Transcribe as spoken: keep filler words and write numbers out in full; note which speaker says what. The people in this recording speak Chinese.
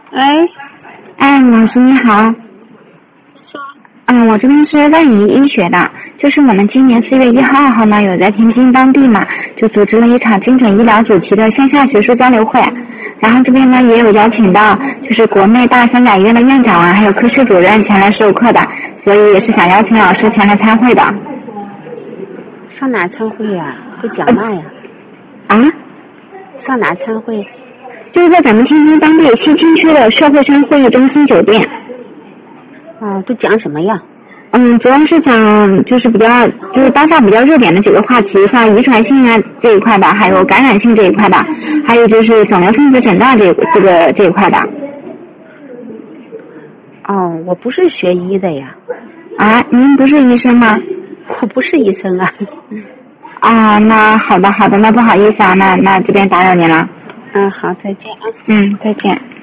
Speaker 1: 喂，
Speaker 2: 哎，老师你好。
Speaker 1: 你说。
Speaker 2: 嗯，我这边是万宜医学的，就是我们今年四月一号、二号呢，有在天津当地嘛，就组织了一场精准医疗主题的线下学术交流会，然后这边呢也有邀请到就是国内大三甲医院的院长啊，还有科室主任前来授课的，所以也是想邀请老师前来参会的。
Speaker 1: 上哪参会呀？都讲嘛呀？
Speaker 2: 啊？
Speaker 1: 上哪参会？
Speaker 2: 就是在咱们天津当地西青区的社会商会议中心酒店。
Speaker 1: 哦，都讲什么呀？
Speaker 2: 嗯，主要是讲就是比较就是当下比较热点的几个话题，像遗传性啊这一块的，还有感染性这一块的，还有就是肿瘤分子诊断这这个这一块的。
Speaker 1: 哦，我不是学医的呀。
Speaker 2: 啊，您不是医生吗？
Speaker 1: 我不是医生啊。
Speaker 2: 啊，那好的好的，那不好意思啊，那那这边打扰您了。
Speaker 1: 嗯，好，再见啊。
Speaker 2: 嗯，再见。